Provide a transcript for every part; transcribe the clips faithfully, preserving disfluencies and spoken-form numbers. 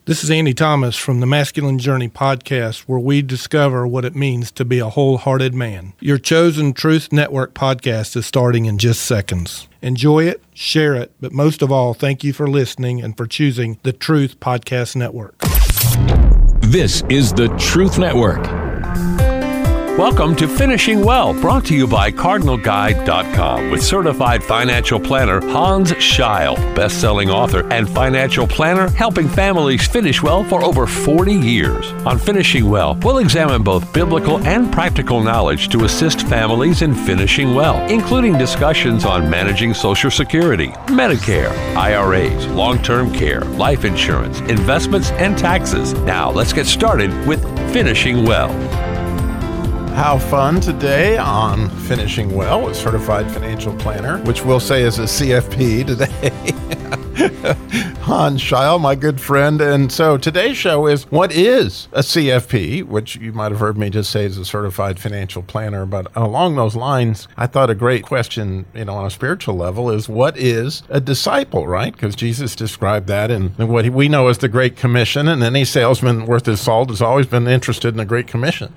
This is Andy Thomas from the Masculine Journey podcast, where we discover what it means to be a wholehearted man. Your chosen Truth Network podcast is starting in just seconds. Enjoy it, share it, but most of all, thank you for listening and for choosing the Truth Podcast Network. This is the Truth Network. Welcome to Finishing Well, brought to you by Cardinal Guide dot com with certified financial planner Hans Scheil, best-selling author and financial planner helping families finish well for over forty years. On Finishing Well, we'll examine both biblical and practical knowledge to assist families in finishing well, including discussions on managing Social Security, Medicare, I R As, long-term care, life insurance, investments, and taxes. Now, let's get started with Finishing Well. How fun today on Finishing Well with Certified Financial Planner, which we'll say is a C F P today. Hans Scheil, my good friend. And so today's show is, what is a C F P, which you might have heard me just say is a Certified Financial Planner. But along those lines, I thought a great question, you know, on a spiritual level is, what is a disciple, right? Because Jesus described that in what we know as the Great Commission, and any salesman worth his salt has always been interested in the Great Commission.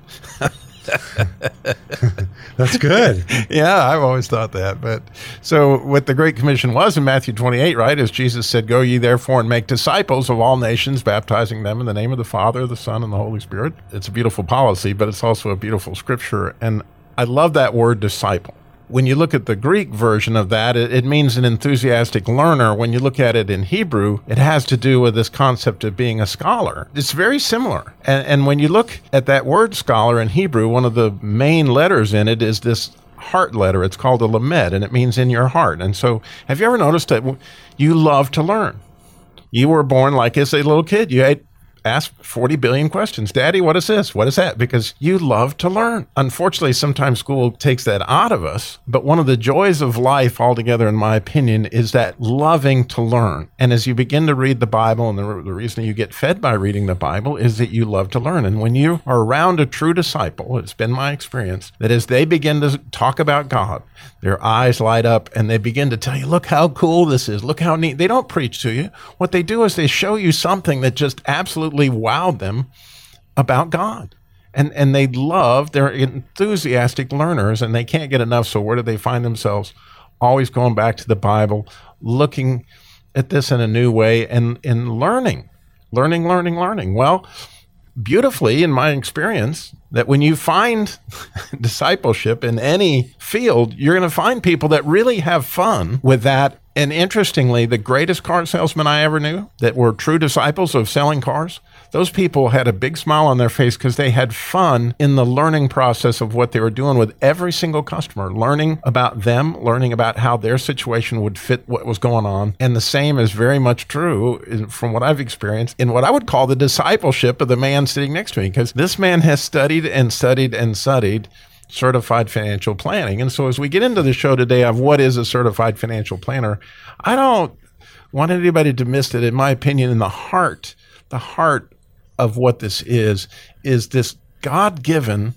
That's good. Yeah, I've always thought that. But so what the Great Commission was in Matthew twenty-eight, right, is Jesus said, "Go ye therefore and make disciples of all nations, baptizing them in the name of the Father, the Son, and the Holy Spirit." It's a beautiful policy, but it's also a beautiful scripture. And I love that word disciple. When you look at the Greek version of that, it, it means an enthusiastic learner. When you look at it in Hebrew, it has to do with this concept of being a scholar. It's very similar. And, and when you look at that word scholar in Hebrew, one of the main letters in it is this heart letter. It's called a lamed, and it means in your heart. And so have you ever noticed that you love to learn? You were born like as a little kid. You ate Ask forty billion questions. Daddy, what is this? What is that? Because you love to learn. Unfortunately, sometimes school takes that out of us. But one of the joys of life altogether, in my opinion, is that loving to learn. And as you begin to read the Bible, and the, the reason you get fed by reading the Bible is that you love to learn. And when you are around a true disciple, it's been my experience that as they begin to talk about God, their eyes light up and they begin to tell you, look how cool this is. Look how neat. They don't preach to you. What they do is they show you something that just absolutely wowed them about God. And and they love, they're enthusiastic learners and they can't get enough. So where do they find themselves? Always going back to the Bible, looking at this in a new way and, and learning, learning, learning, learning. Well, beautifully, in my experience, that when you find discipleship in any field, you're going to find people that really have fun with that. And interestingly, the greatest car salesmen I ever knew that were true disciples of selling cars, those people had a big smile on their face because they had fun in the learning process of what they were doing with every single customer, learning about them, learning about how their situation would fit what was going on. And the same is very much true from what I've experienced in what I would call the discipleship of the man sitting next to me, because this man has studied and studied and studied certified financial planning. And so as we get into the show today of what is a certified financial planner, I don't want anybody to miss it. In my opinion, in the heart, the heart of what this is, is this God-given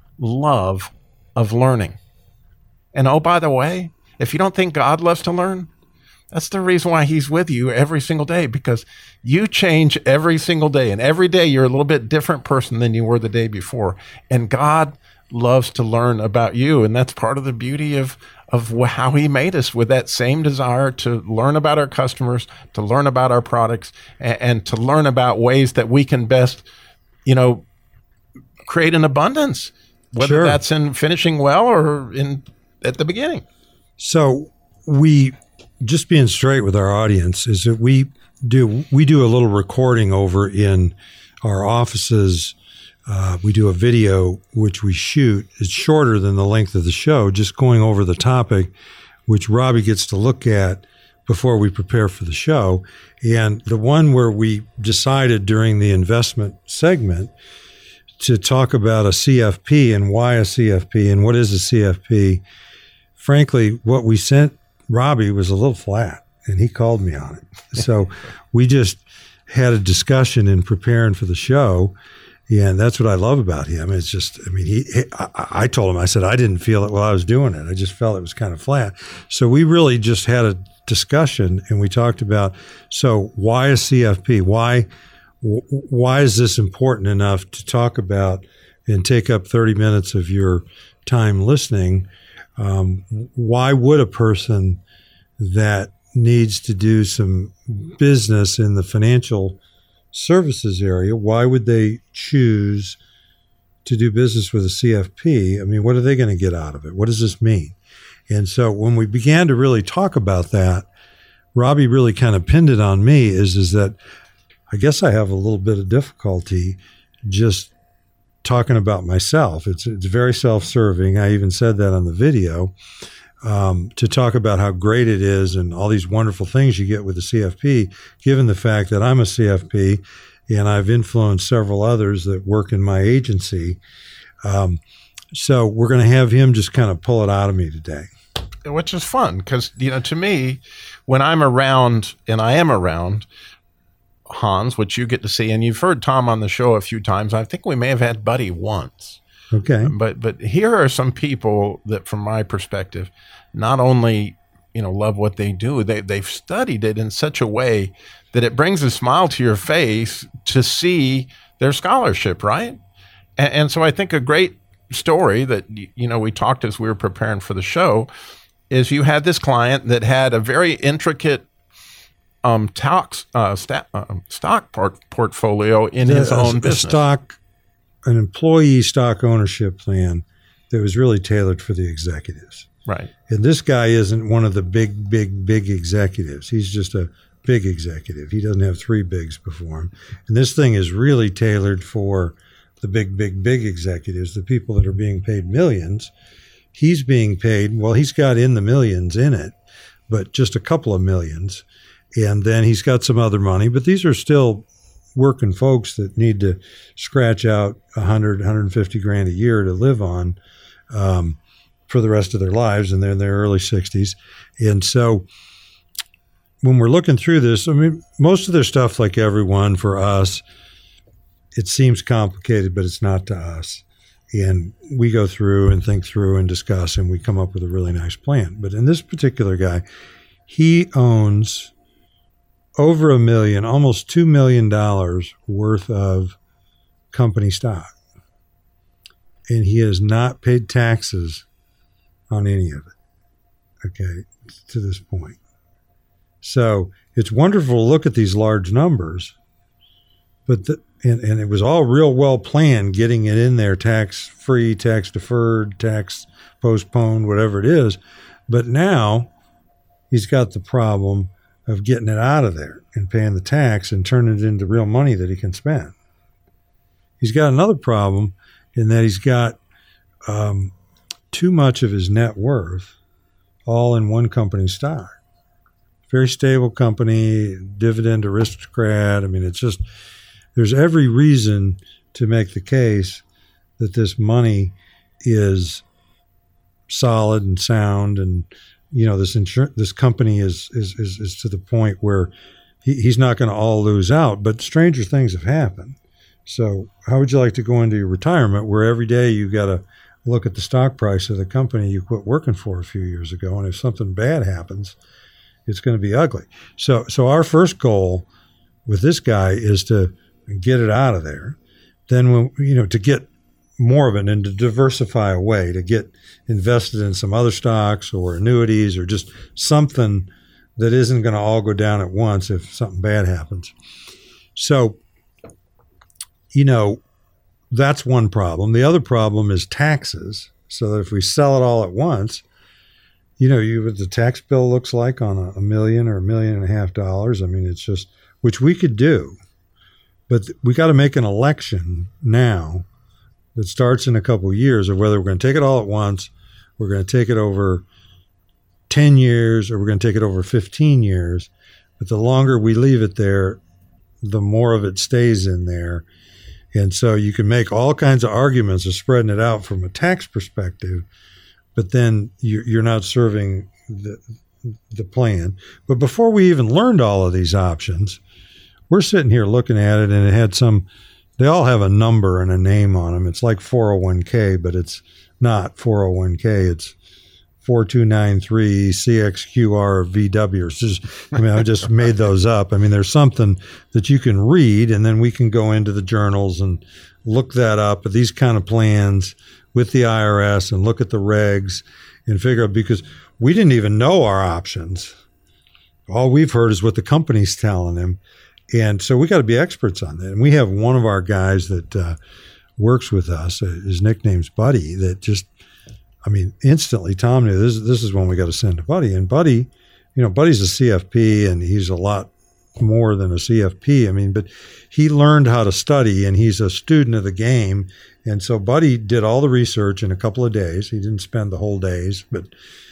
love of learning. And oh, by the way, if you don't think God loves to learn, that's the reason why he's with you every single day, because you change every single day. And every day you're a little bit different person than you were the day before. And God loves to learn about you. And that's part of the beauty of, of how he made us, with that same desire to learn about our customers, to learn about our products, and, and to learn about ways that we can best, you know, create an abundance, whether Sure. that's in finishing well or in at the beginning. So we, just being straight with our audience, is that we do we do a little recording over in our offices. Uh, we do a video which we shoot. It's shorter than the length of the show, just going over the topic, which Robbie gets to look at before we prepare for the show. And the one where we decided during the investment segment to talk about a C F P and why a C F P and what is a C F P, frankly, what we sent Robbie was a little flat, and he called me on it. So we just had a discussion in preparing for the show. Yeah, and that's what I love about him. It's just, I mean, he, he I, I told him, I said, I didn't feel it while I was doing it. I just felt it was kind of flat. So we really just had a discussion and we talked about, so why a C F P? Why, w- why is this important enough to talk about and take up thirty minutes of your time listening? Um, why would a person that needs to do some business in the financial services area, why would they choose to do business with a C F P? I mean, what are they going to get out of it? What does this mean? And so when we began to really talk about that, Robbie really kind of pinned it on me is, is that I guess I have a little bit of difficulty just talking about myself. It's, it's very self-serving. I even said that on the video. Um, to talk about how great it is and all these wonderful things you get with the C F P, given the fact that I'm a C F P and I've influenced several others that work in my agency. Um, so we're going to have him just kind of pull it out of me today. Which is fun because, you know, to me, when I'm around, and I am around, Hans, which you get to see, and you've heard Tom on the show a few times. I think we may have had Buddy once. Okay. But but here are some people that, from my perspective, not only, you know, love what they do, they, they've studied it in such a way that it brings a smile to your face to see their scholarship, right? And, and so I think a great story that, you know, we talked as we were preparing for the show is you had this client that had a very intricate um, tax, uh, sta- uh, stock port- portfolio in his a, own a business. Stock, an employee stock ownership plan that was really tailored for the executives. Right. And this guy isn't one of the big, big, big executives. He's just a big executive. He doesn't have three bigs before him. And this thing is really tailored for the big, big, big executives, the people that are being paid millions. He's being paid, well, he's got in the millions in it, but just a couple of millions. And then he's got some other money, but these are still working folks that need to scratch out a hundred, one hundred fifty grand a year to live on um, for the rest of their lives, and they're in their early sixties. And so when we're looking through this, I mean, most of their stuff, like everyone, for us, it seems complicated, but it's not to us. And we go through and think through and discuss, and we come up with a really nice plan. But in this particular guy, he owns over a million, almost two million dollars worth of company stock. And he has not paid taxes on any of it, okay, to this point. So it's wonderful to look at these large numbers, but the, and, and it was all real well planned, getting it in there tax-free, tax-deferred, tax postponed, whatever it is. But now he's got the problem of getting it out of there and paying the tax and turning it into real money that he can spend. He's got another problem in that he's got um, too much of his net worth all in one company stock. Very stable company, dividend aristocrat. I mean, it's just, there's every reason to make the case that this money is solid and sound, and you know, this insur- this company is, is is is to the point where he, he's not going to all lose out. But stranger things have happened. So how would you like to go into your retirement where every day you got to look at the stock price of the company you quit working for a few years ago, and if something bad happens, it's going to be ugly. So so our first goal with this guy is to get it out of there. Then when you know to get more of it and to diversify away, to get invested in some other stocks or annuities or just something that isn't going to all go down at once if something bad happens. So, you know, that's one problem. The other problem is taxes. So that if we sell it all at once, you know, you what the tax bill looks like on a, a million or a million and a half dollars. I mean, it's just, which we could do, but we got to make an election now that starts in a couple of years of whether we're going to take it all at once, we're going to take it over ten years, or we're going to take it over fifteen years. But the longer we leave it there, the more of it stays in there. And so you can make all kinds of arguments of spreading it out from a tax perspective, but then you're not serving the, the plan. But before we even learned all of these options, we're sitting here looking at it, and it had some, they all have a number and a name on them. It's like four oh one k, but it's not four oh one k. It's four two nine three C X Q R V W. It's just, I mean, I just made those up. I mean, there's something that you can read, and then we can go into the journals and look that up at these kind of plans with the I R S and look at the regs and figure out, because we didn't even know our options. All we've heard is what the company's telling them. And so we got to be experts on that. And we have one of our guys that uh, works with us, uh, his nickname's Buddy, that just, I mean, instantly Tom knew this, this is when we got to send to Buddy. And Buddy, you know, Buddy's a C F P, and he's a lot more than a C F P. I mean, but he learned how to study, and he's a student of the game. And so Buddy did all the research in a couple of days. He didn't spend the whole days, but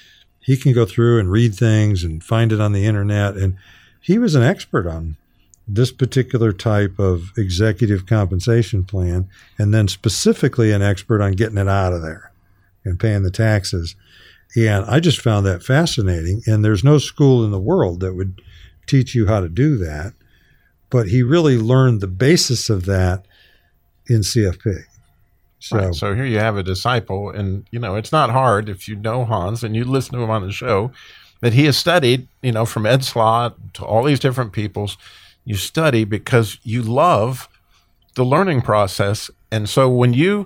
he can go through and read things and find it on the internet. And he was an expert on this particular type of executive compensation plan, and then specifically an expert on getting it out of there and paying the taxes. And I just found that fascinating. And there's no school in the world that would teach you how to do that. But he really learned the basis of that in C F P. So, right. So here you have a disciple, and, you know, it's not hard if you know Hans and you listen to him on the show, that he has studied, you know, from Ed Slott to all these different peoples. You study because you love the learning process. And so when you,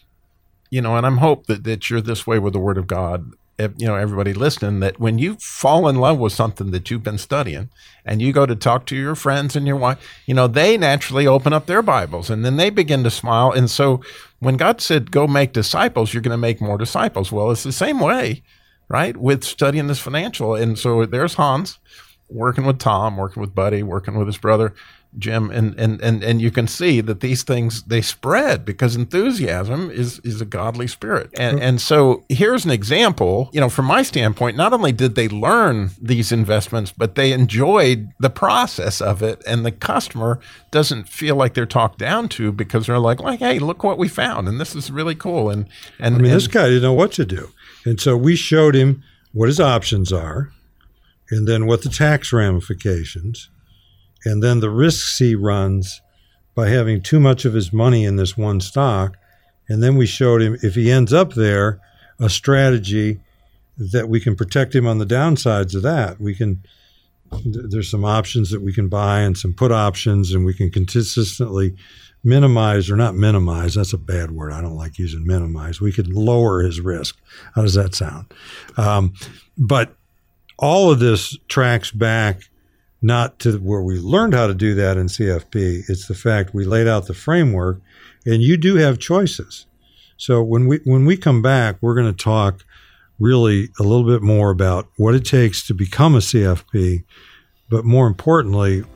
you know, and I'm hope that, that you're this way with the Word of God, you know, everybody listening, that when you fall in love with something that you've been studying and you go to talk to your friends and your wife, you know, they naturally open up their Bibles and then they begin to smile. And so when God said, go make disciples, you're going to make more disciples. Well, it's the same way, right, with studying this financial. And so there's Hans working with Tom, working with Buddy, working with his brother, Jim, and, and, and, and you can see that these things, they spread because enthusiasm is, is a godly spirit. And, and so here's an example, you know, from my standpoint, not only did they learn these investments, but they enjoyed the process of it. And the customer doesn't feel like they're talked down to because they're like, like, hey, look what we found. And this is really cool. And, and I mean, and, this guy didn't know what to do. And so we showed him what his options are, and then what the tax ramifications, and then the risks he runs by having too much of his money in this one stock. And then we showed him, if he ends up there, a strategy that we can protect him on the downsides of that. We can, there's some options that we can buy and some put options, and we can consistently minimize, or not minimize, that's a bad word. I don't like using minimize. We could lower his risk. How does that sound? Um, but all of this tracks back not to where we learned how to do that in C F P. It's the fact we laid out the framework, and you do have choices. So when we when we come back, we're going to talk really a little bit more about what it takes to become a C F P, but more importantly,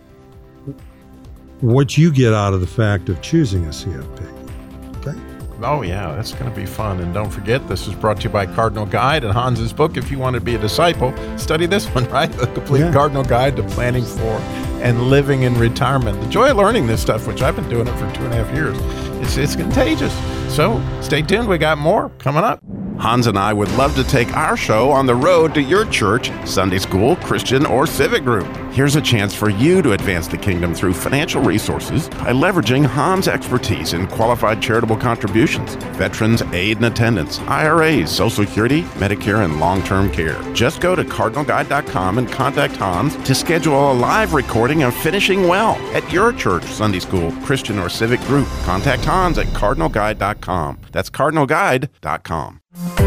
what you get out of the fact of choosing a C F P. Okay? Oh, yeah, that's going to be fun. And don't forget, this is brought to you by Cardinal Guide and Hans's book. If you want to be a disciple, study this one, right? The Complete yeah. Cardinal Guide to Planning for and Living in Retirement. The joy of learning this stuff, which I've been doing it for two and a half years, it's, it's contagious. So stay tuned. We got more coming up. Hans and I would love to take our show on the road to your church, Sunday school, Christian, or civic group. Here's a chance for you to advance the kingdom through financial resources by leveraging Hans' expertise in qualified charitable contributions, veterans aid and attendance, I R As, Social Security, Medicare, and long-term care. Just go to cardinal guide dot com and contact Hans to schedule a live recording of Finishing Well at your church, Sunday school, Christian, or civic group. Contact Hans at cardinal guide dot com. That's cardinal guide dot com.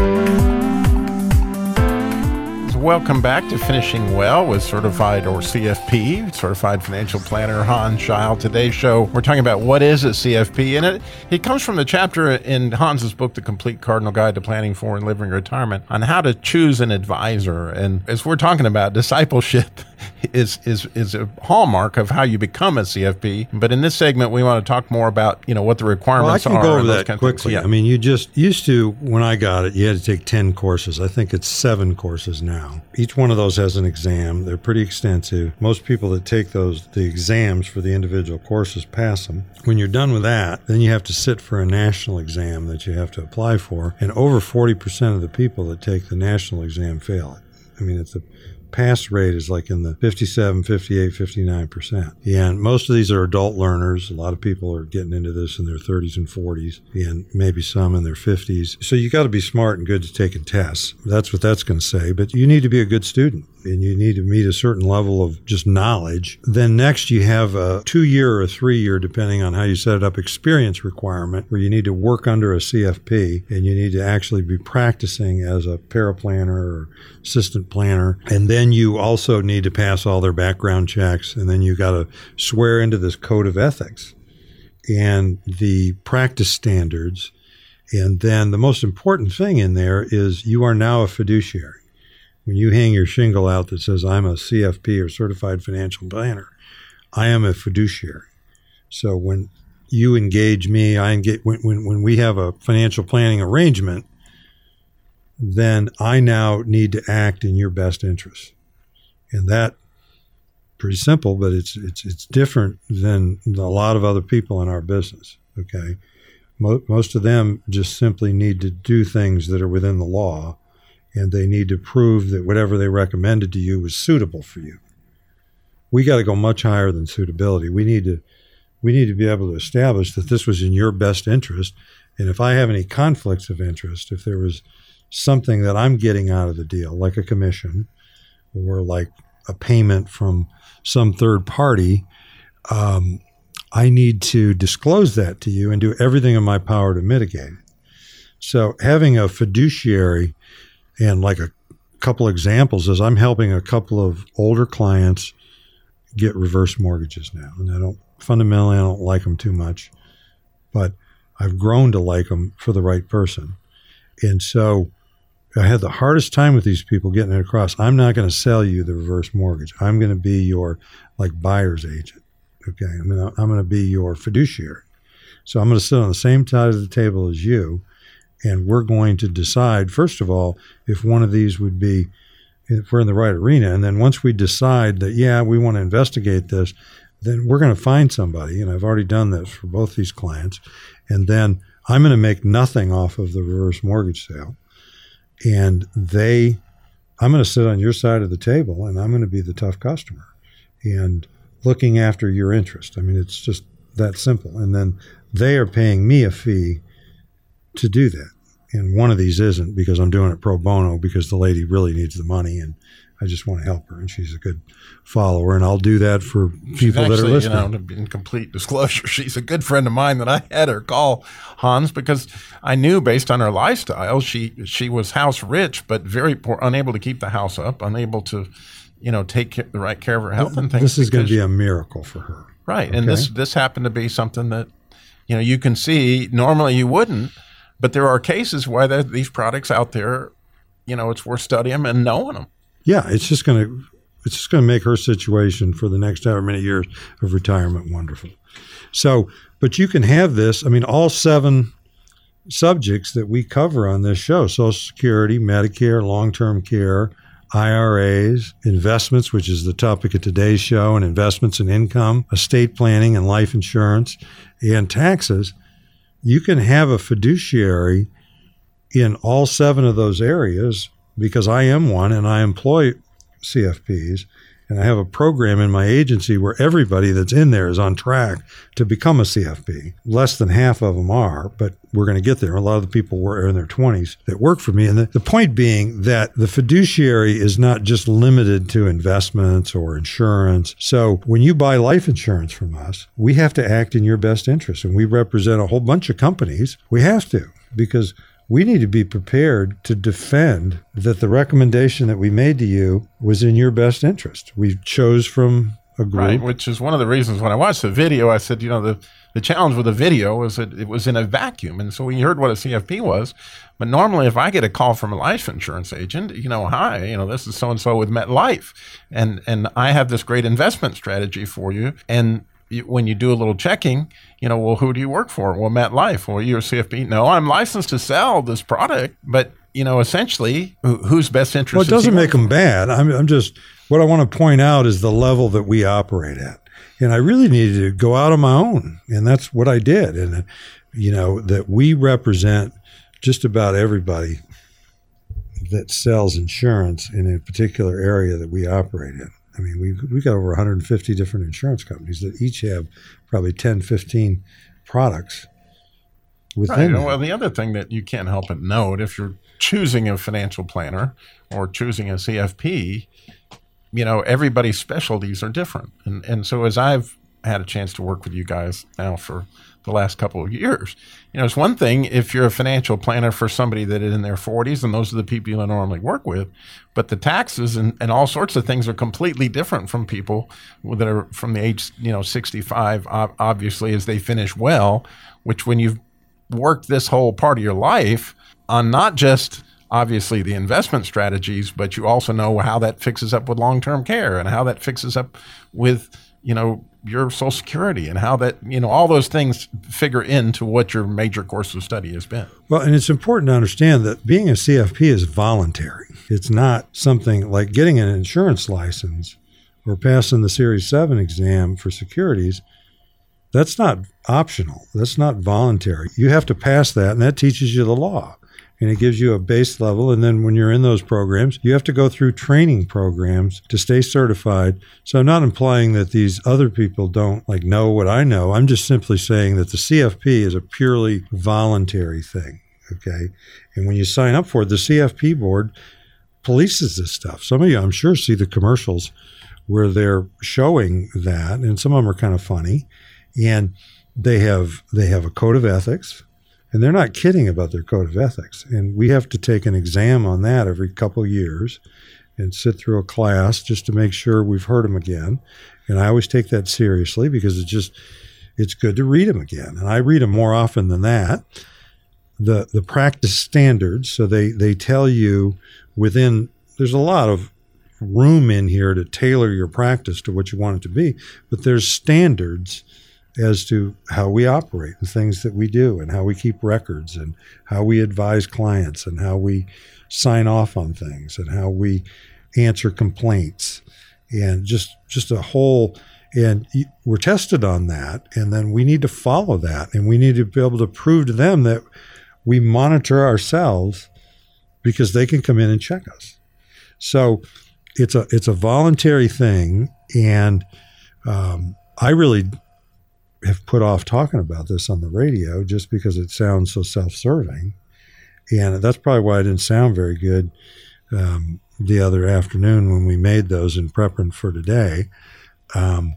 Welcome back to Finishing Well with certified or C F P, certified financial planner Hans Scheil. Today's show, we're talking about what is a C F P, and it it comes from the chapter in Hans's book, The Complete Cardinal Guide to Planning for and Living Retirement, on how to choose an advisor. And as we're talking about, discipleship is is is a hallmark of how you become a C F P. But in this segment, we want to talk more about, you know, what the requirements well, I can are. Go over and those that kind quickly. Of yeah. I mean, you just used to, when I got it, you had to take ten courses. I think it's seven courses now. Each one of those has an exam. They're pretty extensive. Most people that take those, the exams for the individual courses, pass them. When you're done with that, then you have to sit for a national exam that you have to apply for. And over forty percent of the people that take the national exam fail it. I mean, it's a pass rate is like in the fifty-seven, fifty-eight, fifty-nine percent. And most of these are adult learners. A lot of people are getting into this in their thirties and forties, and maybe some in their fifties. So you got to be smart and good to taking tests. That's what that's going to say. But you need to be a good student, and you need to meet a certain level of just knowledge. Then next you have a two-year or a three-year, depending on how you set it up, experience requirement, where you need to work under a C F P, and you need to actually be practicing as a paraplanner or assistant planner. And then you also need to pass all their background checks, and then you got to swear into this code of ethics and the practice standards. And then the most important thing in there is you are now a fiduciary. When you hang your shingle out that says, I'm a C F P or certified financial planner, I am a fiduciary. So when you engage me, I engage, when, when, when we have a financial planning arrangement, then I now need to act in your best interest. And that, pretty simple, but it's, it's, it's different than a lot of other people in our business. Okay. Most of them just simply need to do things that are within the law, and they need to prove that whatever they recommended to you was suitable for you. We got to go much higher than suitability. We need to we need to be able to establish that this was in your best interest. And if I have any conflicts of interest, if there was something that I'm getting out of the deal, like a commission or like a payment from some third party, um, I need to disclose that to you and do everything in my power to mitigate it. So having a fiduciary, and like a couple examples is I'm helping a couple of older clients get reverse mortgages now. And I don't, fundamentally, I don't like them too much, but I've grown to like them for the right person. And so I had the hardest time with these people getting it across. I'm not going to sell you the reverse mortgage. I'm going to be your like buyer's agent. Okay. I mean, I'm going to be your fiduciary. So I'm going to sit on the same side of the table as you. And we're going to decide, first of all, if one of these would be, if we're in the right arena. And then once we decide that, yeah, we want to investigate this, then we're going to find somebody. And I've already done this for both these clients. And then I'm going to make nothing off of the reverse mortgage sale. And they, I'm going to sit on your side of the table, and I'm going to be the tough customer and looking after your interest. I mean, it's just that simple. And then they are paying me a fee to do that. And one of these isn't, because I'm doing it pro bono, because the lady really needs the money and I just want to help her, and she's a good follower, and I'll do that for people actually, that are listening. You know, in complete disclosure, she's a good friend of mine that I had her call, Hans, because I knew based on her lifestyle, she she was house rich, but very poor, unable to keep the house up, unable to, you know, take the right care of her health and things. This is going to be a miracle for her. Right. Okay? And this this happened to be something that, you know, you can see normally you wouldn't, but there are cases where there, these products out there, you know, it's worth studying them and knowing them. Yeah, it's just going to it's just going to make her situation for the next however many years of retirement wonderful. So, but you can have this. I mean, all seven subjects that we cover on this show: Social Security, Medicare, long-term care, I R As, investments, which is the topic of today's show, and investments and income, estate planning and life insurance, and taxes. You can have a fiduciary in all seven of those areas, because I am one and I employ C F Ps, and I have a program in my agency where everybody that's in there is on track to become a C F P. Less than half of them are, but we're going to get there. A lot of the people were in their twenties that work for me. And the, the point being that the fiduciary is not just limited to investments or insurance. So when you buy life insurance from us, we have to act in your best interest. And we represent a whole bunch of companies. We have to, because we need to be prepared to defend that the recommendation that we made to you was in your best interest. We chose from a group. Right, which is one of the reasons when I watched the video, I said, you know, the, the challenge with the video was that it was in a vacuum. And so we heard what a C F P was. But normally if I get a call from a life insurance agent, you know, hi, you know, this is so-and-so with MetLife. And, and I have this great investment strategy for you. And when you do a little checking, you know, well, who do you work for? Well, MetLife. Well, you're a C F P. No, I'm licensed to sell this product, but, you know, essentially, whose best interest? Well, it doesn't make them bad. I'm, I'm just, what I want to point out is the level that we operate at. And I really needed to go out on my own. And that's what I did. And, you know, that we represent just about everybody that sells insurance in a particular area that we operate in. I mean, we've, we've got over one hundred fifty different insurance companies that each have probably ten, fifteen products within. Right. Well, the other thing that you can't help but note, if you're choosing a financial planner or choosing a C F P, you know, everybody's specialties are different. And and so as I've had a chance to work with you guys now for the last couple of years, you know, it's one thing if you're a financial planner for somebody that is in their forties, and those are the people you normally work with, but the taxes and, and all sorts of things are completely different from people that are from the age, you know, sixty-five, obviously, as they finish well, which when you've worked this whole part of your life on not just obviously the investment strategies, but you also know how that fixes up with long-term care and how that fixes up with, you know, your Social Security and how that, you know, all those things figure into what your major course of study has been. Well, and it's important to understand that being a C F P is voluntary. It's not something like getting an insurance license or passing the Series seven exam for securities. That's not optional. That's not voluntary. You have to pass that, and that teaches you the law. And it gives you a base level. And then when you're in those programs, you have to go through training programs to stay certified. So I'm not implying that these other people don't like know what I know. I'm just simply saying that the C F P is a purely voluntary thing. Okay. And when you sign up for it, the C F P board polices this stuff. Some of you, I'm sure, see the commercials where they're showing that, and some of them are kind of funny. And they have they have a code of ethics. And they're not kidding about their code of ethics. And we have to take an exam on that every couple of years and sit through a class just to make sure we've heard them again. And I always take that seriously because it's just, it's good to read them again. And I read them more often than that. The the practice standards, so they, they tell you within, there's a lot of room in here to tailor your practice to what you want it to be, but there's standards as to how we operate and things that we do and how we keep records and how we advise clients and how we sign off on things and how we answer complaints and just just a whole, and we're tested on that, and then we need to follow that, and we need to be able to prove to them that we monitor ourselves because they can come in and check us. So it's a it's a voluntary thing, and um, I really have put off talking about this on the radio just because it sounds so self-serving. And that's probably why I didn't sound very good um, the other afternoon when we made those in prepping for today. Um,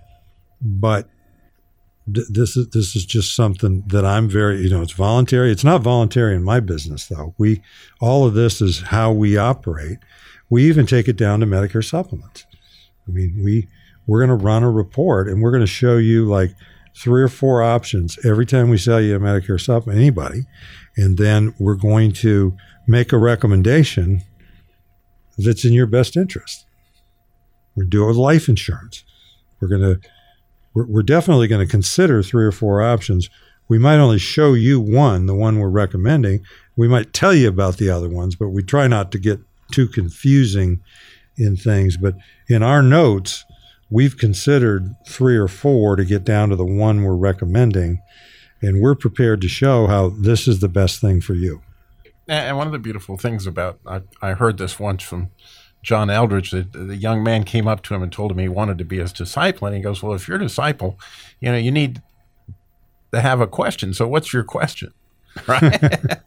but th- this is this is just something that I'm very, you know, it's voluntary. It's not voluntary in my business, though. We all of this is how we operate. We even take it down to Medicare supplements. I mean, we we're going to run a report, and we're going to show you like three or four options every time we sell you a Medicare supplement, anybody. And then we're going to make a recommendation that's in your best interest. We're doing with life insurance. We're going to, we're, we're definitely going to consider three or four options. We might only show you one, the one we're recommending. We might tell you about the other ones, but we try not to get too confusing in things. But in our notes, we've considered three or four to get down to the one we're recommending, and we're prepared to show how this is the best thing for you. And one of the beautiful things about, I, I heard this once from John Eldridge, that the young man came up to him and told him he wanted to be his disciple. And he goes, well, if you're a disciple, you know, you need to have a question. So what's your question? Right?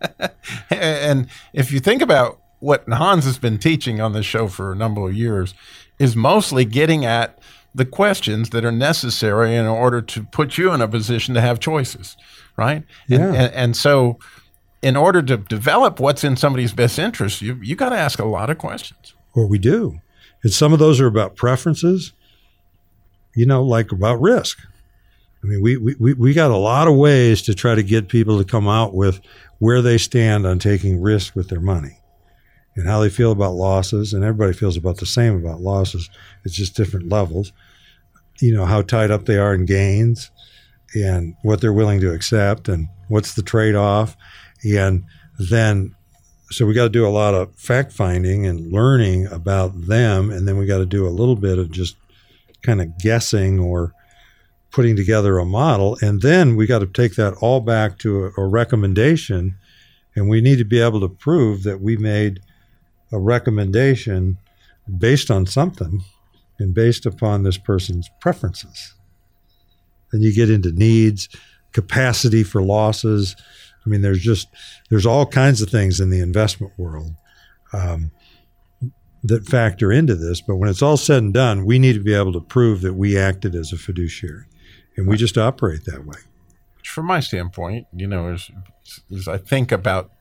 And if you think about what Hans has been teaching on this show for a number of years, is mostly getting at the questions that are necessary in order to put you in a position to have choices, right? Yeah. And, and, and so in order to develop what's in somebody's best interest, you you got to ask a lot of questions. Well, we do. And some of those are about preferences, you know, like about risk. I mean, we, we, we got a lot of ways to try to get people to come out with where they stand on taking risk with their money and how they feel about losses. And everybody feels about the same about losses. It's just different levels. You know, how tied up they are in gains and what they're willing to accept and what's the trade-off. And then, so we got to do a lot of fact finding and learning about them. And then we got to do a little bit of just kind of guessing or putting together a model. And then we got to take that all back to a, a recommendation. And we need to be able to prove that we made a recommendation based on something and based upon this person's preferences. Then you get into needs, capacity for losses. I mean, there's just, there's all kinds of things in the investment world um, that factor into this. But when it's all said and done, we need to be able to prove that we acted as a fiduciary. And we just operate that way. From my standpoint, you know, as, as I think about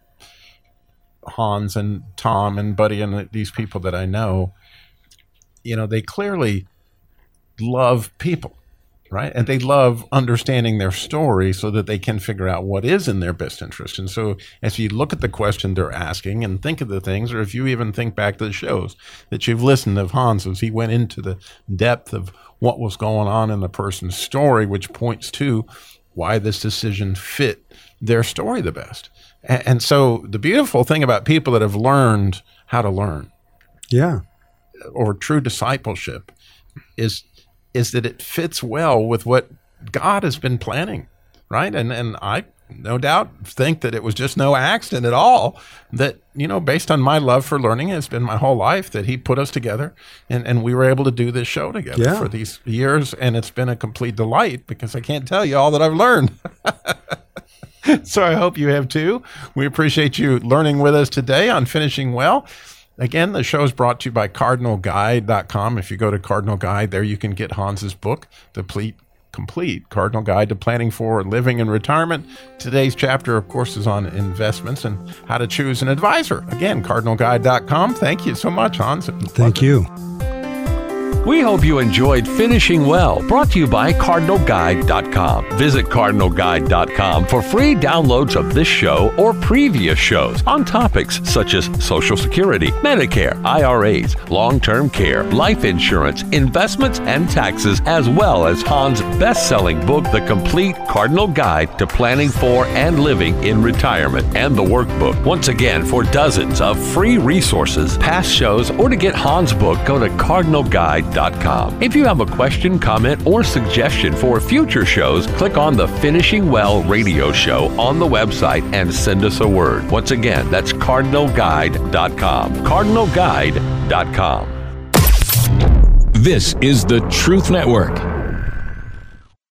Hans and Tom and Buddy and these people that I know, you know, they clearly love people, right? And they love understanding their story so that they can figure out what is in their best interest. And so as you look at the question they're asking and think of the things, or if you even think back to the shows that you've listened of Hans as he went into the depth of what was going on in the person's story, which points to why this decision fit their story the best. And, and so the beautiful thing about people that have learned how to learn, yeah, or true discipleship, is is that it fits well with what God has been planning, right? And and I no doubt think that it was just no accident at all that, you know, based on my love for learning, it's been my whole life that he put us together and, and we were able to do this show together yeah. for these years. And it's been a complete delight because I can't tell you all that I've learned. So I hope you have too. We appreciate you learning with us today on Finishing Well. Again, the show is brought to you by Cardinal Guide dot com. If you go to Cardinal Guide, there you can get Hans's book, The Complete Complete Cardinal Guide to Planning for Living in Retirement. Today's chapter, of course, is on investments and how to choose an advisor. Again, Cardinal Guide dot com. Thank you so much, Hans. Thank you. We hope you enjoyed Finishing Well, brought to you by Cardinal Guide dot com. Visit Cardinal Guide dot com for free downloads of this show or previous shows on topics such as Social Security, Medicare, I R As, long-term care, life insurance, investments, and taxes, as well as Hans' best-selling book, The Complete Cardinal Guide to Planning for and Living in Retirement, and the workbook. Once again, for dozens of free resources, past shows, or to get Hans' book, go to Cardinal Guide dot com. If you have a question, comment, or suggestion for future shows, click on the Finishing Well radio show on the website and send us a word. Once again, that's Cardinal Guide dot com. Cardinal Guide dot com. This is the Truth Network.